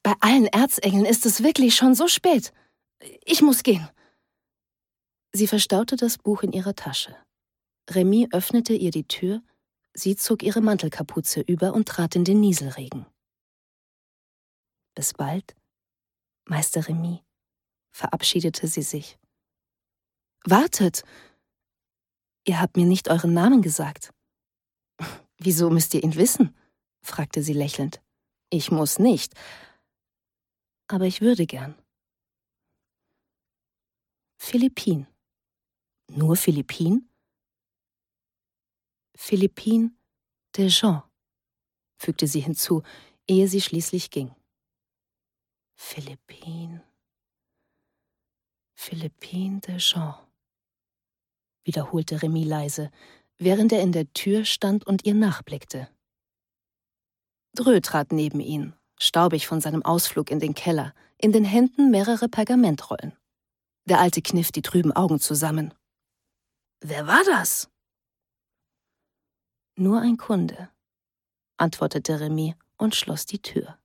Bei allen Erzengeln ist es wirklich schon so spät. Ich muss gehen. Sie verstaute das Buch in ihrer Tasche. Remy öffnete ihr die Tür, sie zog ihre Mantelkapuze über und trat in den Nieselregen. Bis bald, Meister Remy, verabschiedete sie sich. Wartet! Ihr habt mir nicht euren Namen gesagt. Wieso müsst ihr ihn wissen? Fragte sie lächelnd. Ich muss nicht, aber ich würde gern. Philippine. Nur Philippine? Philippine Dejean, fügte sie hinzu, ehe sie schließlich ging. Philippine Dejean, wiederholte Remy leise, während er in der Tür stand und ihr nachblickte. Dreux trat neben ihn, staubig von seinem Ausflug in den Keller, in den Händen mehrere Pergamentrollen. Der Alte kniff die trüben Augen zusammen. »Wer war das?« »Nur ein Kunde«, antwortete Remy und schloss die Tür.